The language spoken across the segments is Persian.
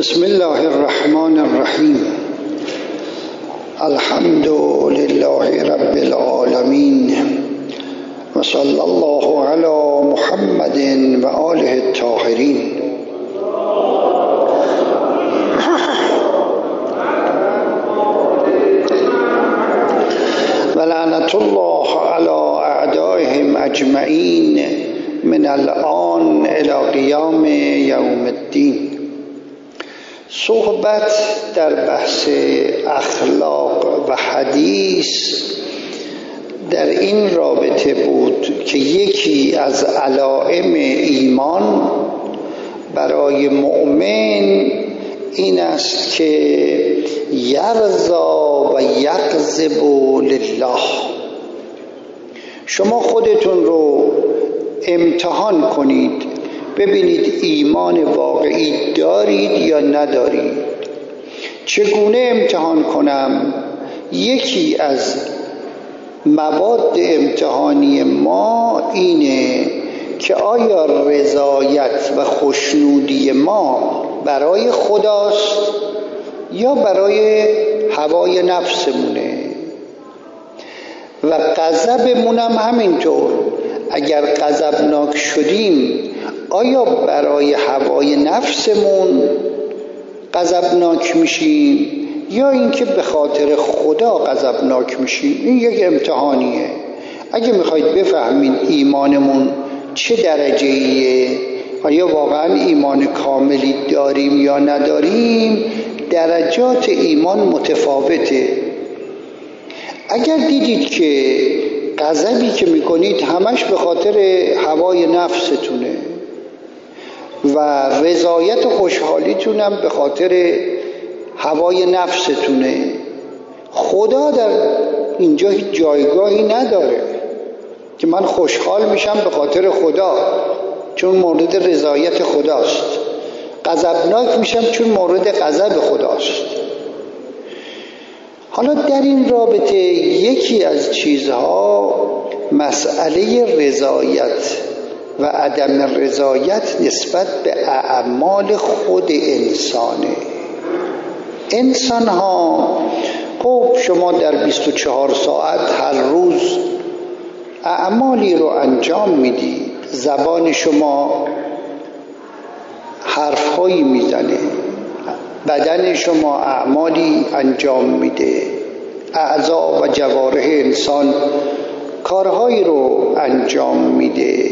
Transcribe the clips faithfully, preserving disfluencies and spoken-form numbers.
بسم الله الرحمن الرحیم. الحمد لله رب العالمین و صلی الله علی محمد و آله الطاهرین. و لعنت الله علی اعدائهم اجمعین من الآن الی قیام یوم الدین. صحبت در بحث اخلاق و حدیث در این رابطه بود که یکی از علائم ایمان برای مؤمن این است که یرضا و یکذب لله. شما خودتون رو امتحان کنید، ببینید ایمان واقعی دارید یا ندارید. چگونه امتحان کنم؟ یکی از مواد امتحانی ما اینه که آیا رضایت و خوشنودی ما برای خداست یا برای هوای نفسمونه. و غضبمون هم همینطور. اگر غضبناک شدیم آیا برای هوای نفسمون غضبناک میشیم یا اینکه به خاطر خدا غضبناک میشیم؟ این یک امتحانیه. اگه میخواید بفهمید ایمانمون چه درجه‌ایه، آیا واقعا ایمان کاملی داریم یا نداریم، درجات ایمان متفاوته. اگر دیدید که غضبی که میکنید همش به خاطر هوای نفستونه و رضایت و خوشحالیتون هم به خاطر هوای نفستونه، خدا در اینجا هیچ جایگاهی نداره که من خوشحال میشم به خاطر خدا چون مورد رضایت خداست، غضبناک میشم چون مورد غضب خداست. حالا در این رابطه یکی از چیزها مسئله رضایت و عدم رضایت نسبت به اعمال خود انسانه. انسان ها خب شما در بیست و چهار ساعت هر روز اعمالی رو انجام میدید. زبان شما حرفهایی میزنه، بدن شما اعمالی انجام میده، اعضا و جوارح انسان کارهایی رو انجام میده،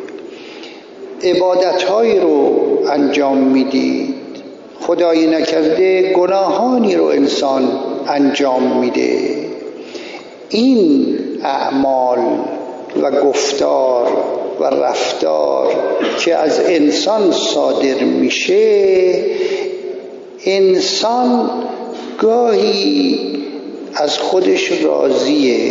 عبادتهایی رو انجام میدید، خدایی نکرده گناهانی رو انسان انجام میده. این اعمال و گفتار و رفتار که از انسان صادر میشه، انسان گاهی از خودش راضیه،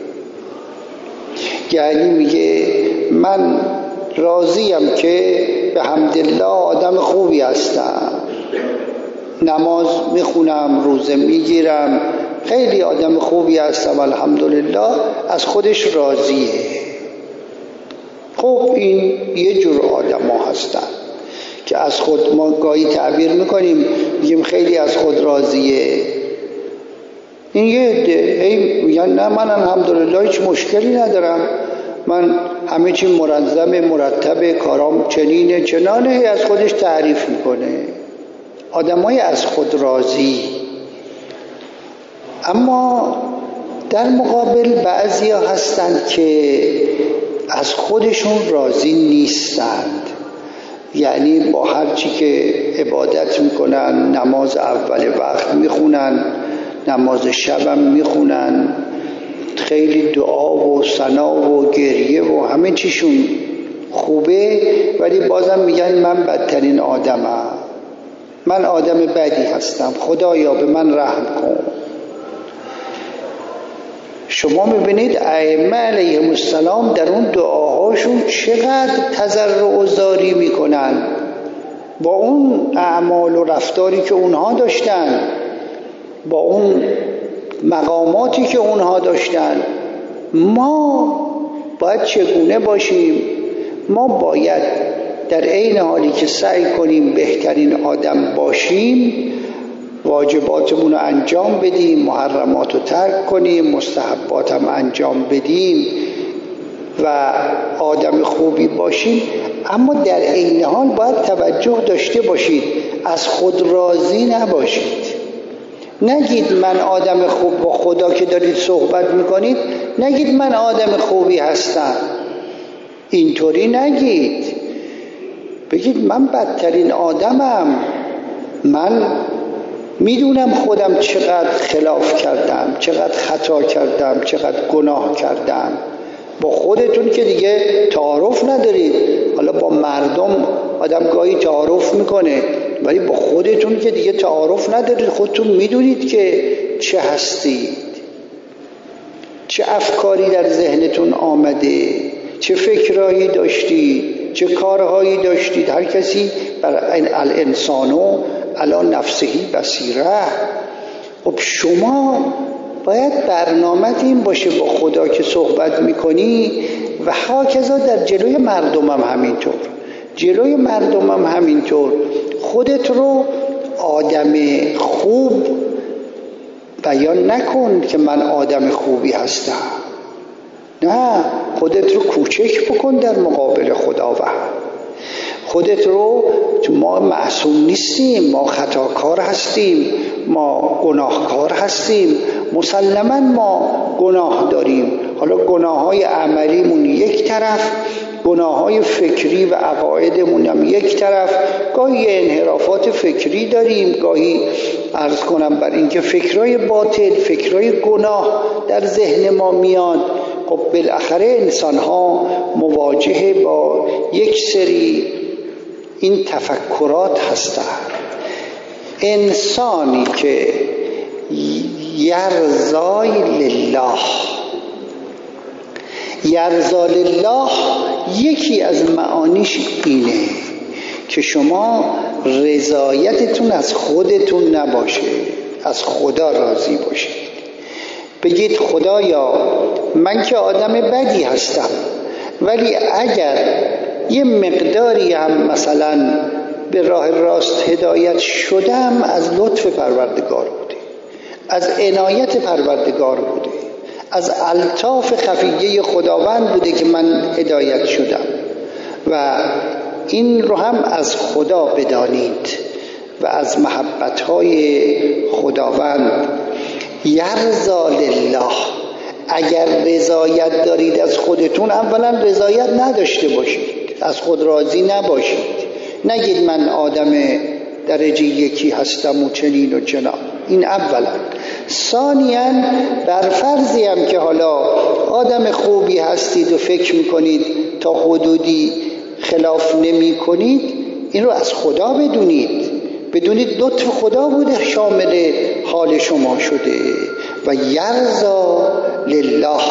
یعنی میگه من راضیم که به حمدالله آدم خوبی هستم، نماز میخونم، روزه میگیرم، خیلی آدم خوبی هستم الحمدلله، از خودش راضیه. خب این یه جور آدم ها هستن که از خود ما گاهی تعبیر میکنیم میگیم خیلی از خود راضیه. این یه عده هی میگن نه من الحمدلله هیچ مشکلی ندارم، من همه چی منظم مرتب، کارام چنینه چنانه، هی از خودش تعریف میکنه. آدمای از خود راضی. اما در مقابل بعضی ها هستند که از خودشون راضی نیستند، یعنی با هر چی که عبادت میکنن، نماز اول وقت میخونن، نماز شبم میخونن، خیلی دعا و ثنا و گریه و همه چیشون خوبه، ولی بازم میگن من بدترین آدمم، من آدم بدی هستم، خدایا به من رحم کن. شما میبینید ائمه علیهم السلام در اون دعاهاشون چقدر تضرع و زاری میکنن با اون اعمال و رفتاری که اونها داشتن، با اون مقاماتی که اونها داشتن. ما باید چگونه باشیم؟ ما باید در عین حالی که سعی کنیم بهترین آدم باشیم، واجباتمون رو انجام بدیم، محرمات رو ترک کنیم، مستحبات هم انجام بدیم و آدم خوبی باشیم، اما در عین حال باید توجه داشته باشید از خود راضی نباشید. نگید من آدم خوب، با خدا که دارید صحبت میکنید نگید من آدم خوبی هستم، اینطوری نگید. بگید من بدترین آدمم، من میدونم خودم چقدر خلاف کردم، چقدر خطا کردم، چقدر گناه کردم. با خودتون که دیگه تعارف ندارید، حالا با مردم آدم گاهی تعارف میکنه، ولی با خودتون که دیگه تعارف ندارید. خودتون میدونید که چه هستید، چه افکاری در ذهنتون آمده، چه فکرهایی داشتید، چه کارهایی داشتید. هر کسی بر این الانسانو علی نفسهی بصیره. خب شما باید برنامه این باشه با خدا که صحبت میکنی و هاکذا در جلوی مردم هم همینطور، جلوی مردم هم همینطور. خودت رو آدم خوب بیان نکن که من آدم خوبی هستم، نه، خودت رو کوچک بکن در مقابل خداوند. خودت رو، ما معصوم نیستیم، ما خطاکار هستیم، ما گناهکار هستیم، مسلما ما گناه داریم. حالا گناه های عملیمون یک طرف، گناه های فکری و عقایدمون هم یک طرف. گاهی انحرافات فکری داریم، گاهی عرض کنم بر اینکه فکرای باطل، فکرای گناه در ذهن ما میاد. خب بالاخره انسان ها مواجه با یک سری این تفکرات هستند. انسانی که یرضای لله، یرضا لله یکی از معانیش اینه که شما رضایتتون از خودتون نباشه، از خدا راضی باشید. بگید خدایا من که آدم بدی هستم، ولی اگر یه مقداری هم مثلا به راه راست هدایت شدم، از لطف پروردگار بوده، از عنایت پروردگار بوده، از الطاف خفیه خداوند بوده که من هدایت شدم. و این رو هم از خدا بدانید و از محبت‌های خداوند. یرضا لله، اگر رضایت دارید از خودتون، اولا رضایت نداشته باشید، از خود راضی نباشید. نگید من آدم درجه یکی هستم و چنین و چنان. این اولا. ثانیاً بر فرضی هم که حالا آدم خوبی هستید و فکر میکنید تا حدودی خلاف نمی کنید، این رو از خدا بدونید، بدونید لطف خدا بوده شامل حال شما شده. و یرضا لله.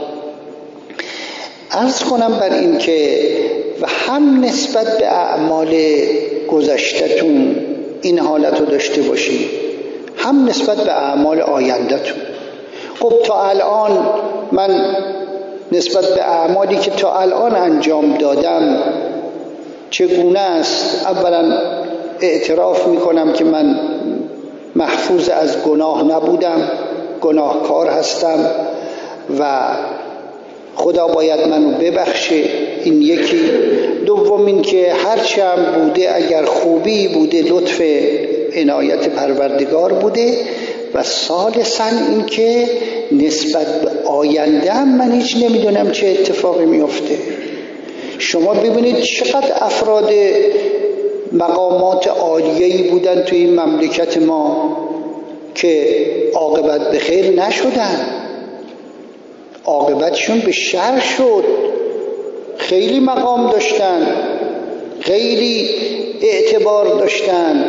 عرض کنم بر این که و هم نسبت به اعمال گذشته‌تون این حالت رو داشته باشید، هم نسبت به اعمال آینده‌تون. خب تا الان من نسبت به اعمالی که تا الان انجام دادم چگونه است؟ اولا اعتراف میکنم که من محفوظ از گناه نبودم، گناهکار هستم و خدا باید منو ببخشه. این یکی. دوم این که هرچی هم بوده اگر خوبی بوده لطف عنایت پروردگار بوده. و ثالثاً این که نسبت به آینده هم من هیچ نمیدونم چه اتفاقی میفته. شما ببینید چقدر افراد مقامات عالیه‌ای بودن توی این مملکت ما که عاقبت به خیر نشدن، عاقبتشون به شر شد. خیلی مقام داشتن، خیلی اعتبار داشتن،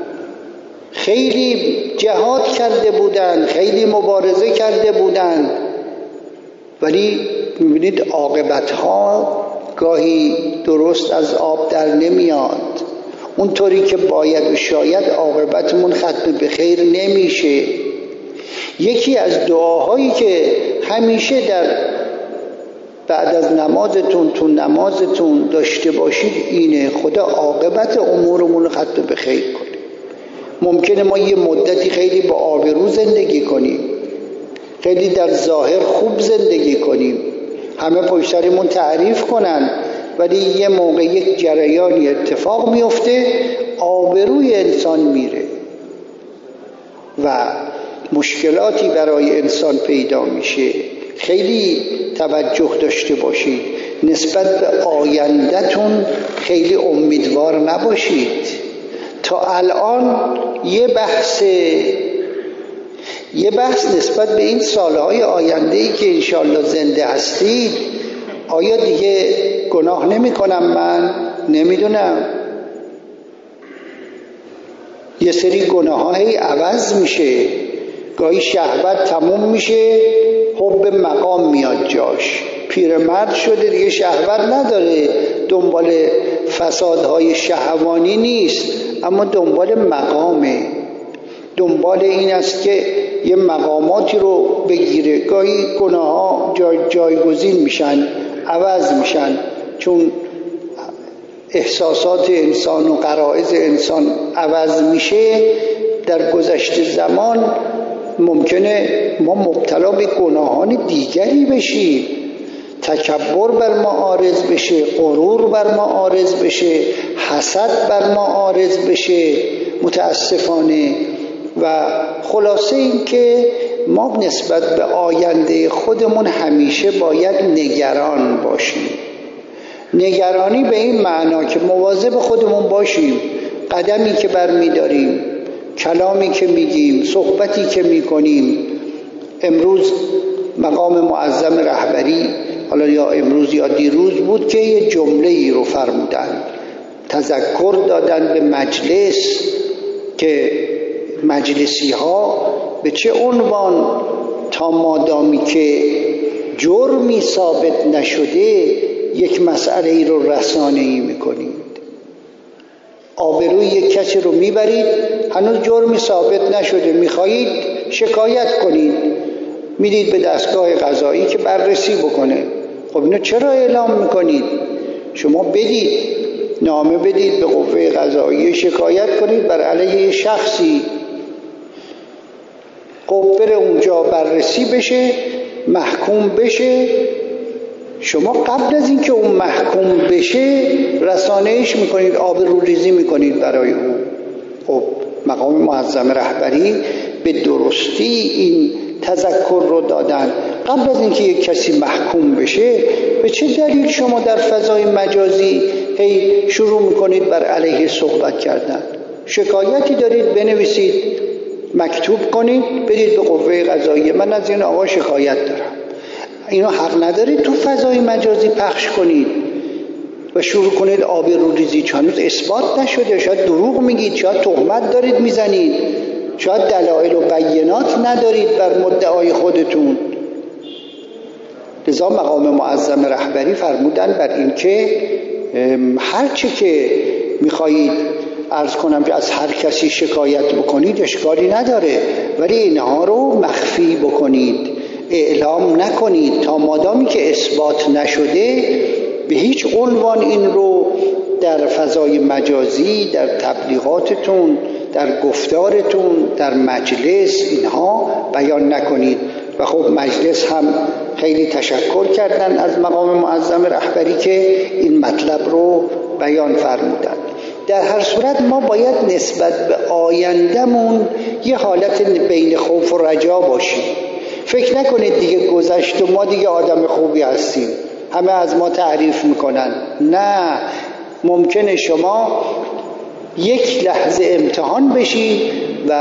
خیلی جهاد کرده بودن، خیلی مبارزه کرده بودن، ولی میبینید عاقبت‌ها گاهی درست از آب در نمیاد. اونطوری که باید و شاید عاقبتمون ختم به خیر نمیشه. یکی از دعاهایی که همیشه در بعد از نمازتون تو نمازتون داشته باشید اینه خدا عاقبت امورمون رو ختم به خیر کنه. ممکنه ما یه مدتی خیلی با آبرو زندگی کنیم، خیلی در ظاهر خوب زندگی کنیم، همه پشت سرمون تعریف کنن، ولی یه موقع یک جریانی اتفاق میفته آبروی انسان میره و مشکلاتی برای انسان پیدا میشه. خیلی توجه داشته باشید نسبت به آینده‌تون، خیلی امیدوار نباشید. تا الان یه بحث یه بحث نسبت به این سالهای آینده‌ای که انشالله زنده هستید، آیا دیگه گناه نمی کنم؟ من نمیدونم. یه سری گناه های عوض میشه، گاهی شهوت تموم میشه، حب مقام میاد جاش. پیرمرد شده دیگه شهوت نداره، دنبال فسادهای شهوانی نیست، اما دنبال مقامه، دنبال این است که یه مقاماتی رو بگیره. گاهی گناه ها جای جایگزین میشن، عوض میشن، چون احساسات انسان و غرایز انسان عوض میشه. در گذشته زمان ممکنه ما مبتلا به گناهان دیگری بشیم، تکبر بر ما عارض بشه، غرور بر ما عارض بشه، حسد بر ما عارض بشه متاسفانه. و خلاصه این که ما نسبت به آینده خودمون همیشه باید نگران باشیم. نگرانی به این معنا که مواظب خودمون باشیم، قدمی که برمی‌داریم، کلامی که میگیم، صحبتی که میکنیم. امروز مقام معظم رهبری، حالا یا امروز یا دیروز بود که یه جمله ای رو فرمودن، تذکر دادن به مجلس که مجلسی ها به چه عنوان تا مادامی که جرمی ثابت نشده یک مسئله ای رو رسانه ای میکنید. آبروی یک کسی رو میبرید، هنوز جرمی ثابت نشده، میخواهید شکایت کنید، میدید به دستگاه قضایی که بررسی بکنه. خب اینو چرا اعلام میکنید؟ شما بدید، نامه بدید به قوه قضایی، شکایت کنید بر علیه شخصی، خب بره اونجا بررسی بشه، محکوم بشه. شما قبل از اینکه اون محکوم بشه رسانه‌اش میکنید، آبروریزی میکنید برای او. خب مقام معظم رهبری به درستی این تذکر رو دادن قبل از اینکه یک کسی محکوم بشه. به چه دلیل شما در فضای مجازی هی شروع میکنید بر علیه صحبت کردن؟ شکایتی دارید بنویسید، مکتوب کنید، بدید به قوه قضاییه، من از این آقا شکایت دارم. اینو حق ندارید تو فضای مجازی پخش کنید و شروع کنید آبروریزی، چون هنوز اثبات نشده. شاید دروغ میگید، شاید تهمت دارید میزنید، شاید دلایل و بینات ندارید بر مدعای خودتون. لذا مقام معظم رهبری فرمودن بر این که هر چی که میخواهید عرض کنم که از هر کسی شکایت بکنید اشکالی نداره، ولی اینها رو مخفی بکنید، اعلام نکنید تا مادامی که اثبات نشده به هیچ عنوان این رو در فضای مجازی، در تبلیغاتتون، در گفتارتون، در مجلس اینها بیان نکنید. و خب مجلس هم خیلی تشکر کردن از مقام معظم رهبری که این مطلب رو بیان فرمودن. در هر صورت ما باید نسبت به آیندهمون یه حالت بین خوف و رجا باشیم. فکر نکنید دیگه گذشت و ما دیگه آدم خوبی هستیم، همه از ما تعریف میکنن. نه، ممکنه شما یک لحظه امتحان بشید و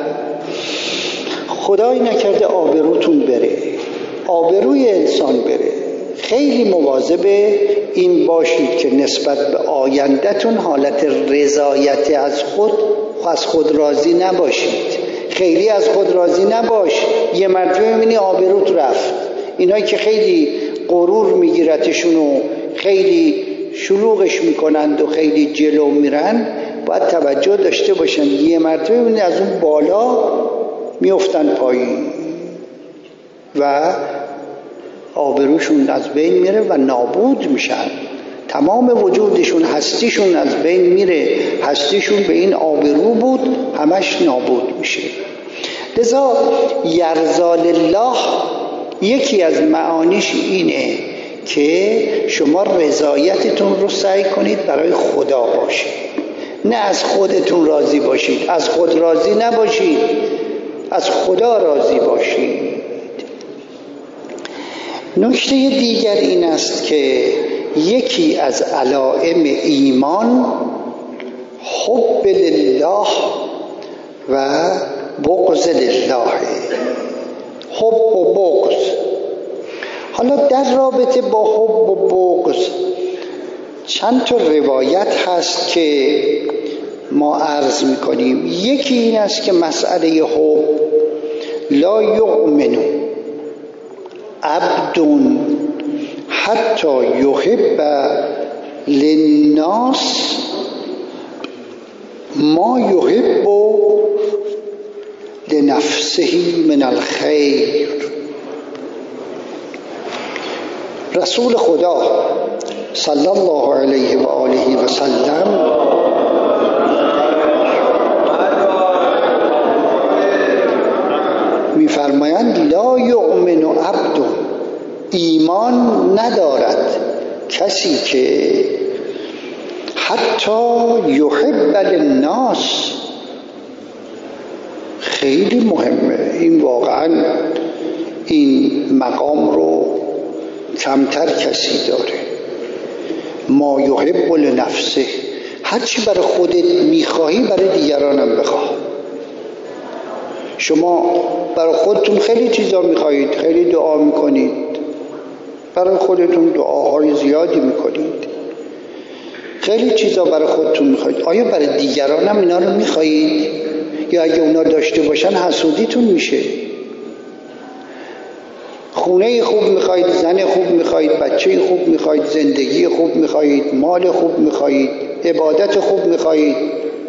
خدای نکرده آبروتون بره، آبروی انسان بره. خیلی مواظب این باشید که نسبت به آیندهتون حالت رضایت از خود از خود راضی نباشید. خیلی از خود راضی نباش، یه مرتبه میبینی آبروت رفت. اینایی که خیلی غرور میگیرتشون و خیلی شلوغش میکنند و خیلی جلو میرن، باید توجه داشته باشن. یه مرتبه میبینی از اون بالا میافتن پایین و آبروشون از بین میره و نابود میشن، تمام وجودشون، هستیشون از بین میره، هستیشون به این آبرو بود، همش نابود میشه. لذا یرضا لله یکی از معانیش اینه که شما رضایتتون رو سعی کنید برای خدا باشید، نه از خودتون راضی باشید، از خود راضی نباشید، از خدا راضی باشید. نکته دیگر این است که یکی از علائم ایمان حب لله و بغض لله، حب و بغض. حالا در رابطه با حب و بغض چند تا روایت هست که ما عرض میکنیم. یکی این است که مسئله حب، لا یؤمن عبد حتی یحب للناس ما یحب لنفسه من الخیر. رسول خدا صلی الله علیه و آله و سلم می‌فرمایند لا یؤمن عبد، ایمان ندارد کسی که حتی یحب للناس. خیلی مهمه این، واقعا این مقام رو کمتر کسی داره. ما یحب لنفسه، هرچی برای خودت میخواهی برای دیگرانم بخواه. شما برای خودتون خیلی چیزا میخواهید، خیلی دعا میکنید، برای خودتون دعاهای زیادی میکنید، خیلی چیزا برای خودتون میخواهید. آیا برای دیگرانم اینا رو میخواهید؟ یا اگه اونا داشته باشن حسودیتون میشه؟ خونه خوب میخواهید، زن خوب میخواهید، بچه خوب میخواهید، زندگی خوب میخواهید، مال خوب میخواهید، عبادت خوب میخواهید،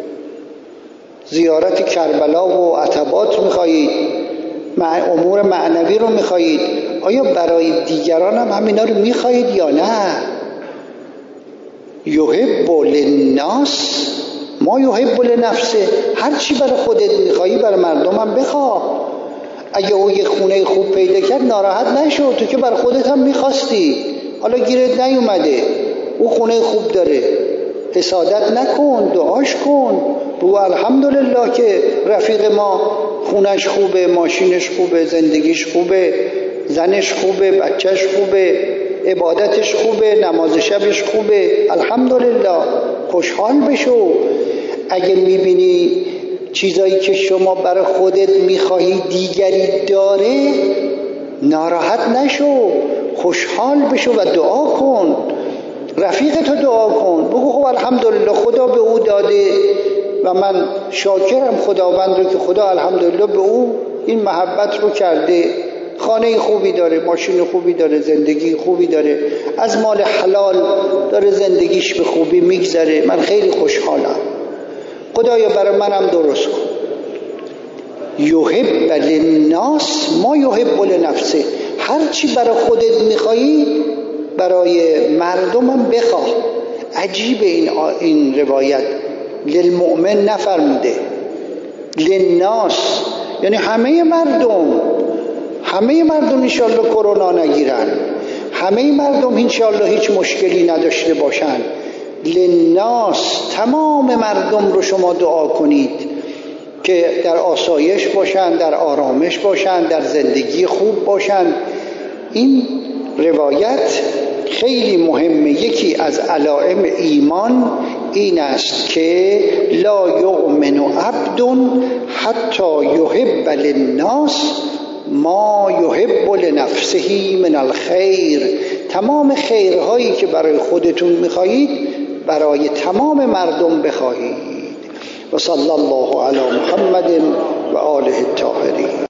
زیارت کربلا و عتبات میخواهید، امور معنوی رو میخواهید. آیا برای دیگران هم همینا رو میخواهید یا نه؟ یحب للناس ما یحب لنفسه، هر چی برای خودت میخوایی برای مردم هم بخواه. اگه او یه خونه خوب پیدا کرد ناراحت نشو، تو که برای خودت هم میخواستی، حالا گیرت نیومده، او خونه خوب داره، حسادت نکن، دعاش کن، بگو الحمدلله که رفیق ما خونش خوبه، ماشینش خوبه، زندگیش خوبه، زنش خوبه، بچهش خوبه، عبادتش خوبه، نماز شبش خوبه، الحمدلله، خوشحال بشو. اگه میبینی چیزایی که شما برای خودت میخواهی دیگری داره ناراحت نشو، خوشحال بشو و دعا کن، رفیقتو دعا کن، بگو خب الحمدلله خدا به او داده و من شاکرم خداوند رو که خدا الحمدلله به او این محبت رو کرده، خانه خوبی داره، ماشین خوبی داره، زندگی خوبی داره، از مال حلال داره زندگیش به خوبی میگذره، من خیلی خوشحالم، خدایا برای منم درست کن. یحب للناس ما یحب لنفسه، هر چی برای خودت میخوایی برای مردمم بخواه. عجیب این این روایت، للمؤمن نفرموده، للناس یعنی همه مردم، همه مردم انشالله کرونا نگیرن، همه مردم انشالله هیچ مشکلی نداشته باشن. للناس تمام مردم رو شما دعا کنید که در آسایش باشن، در آرامش باشن، در زندگی خوب باشن. این روایت خیلی مهمه. یکی از علائم ایمان این است که لا یؤمن عبد حتی یحب للناس ما یحب لنفسه من الخیر. تمام خیرهایی که برای خودتون میخواهید برای تمام مردم بخواهید. و صلی الله علی محمد و آله الطاهرین.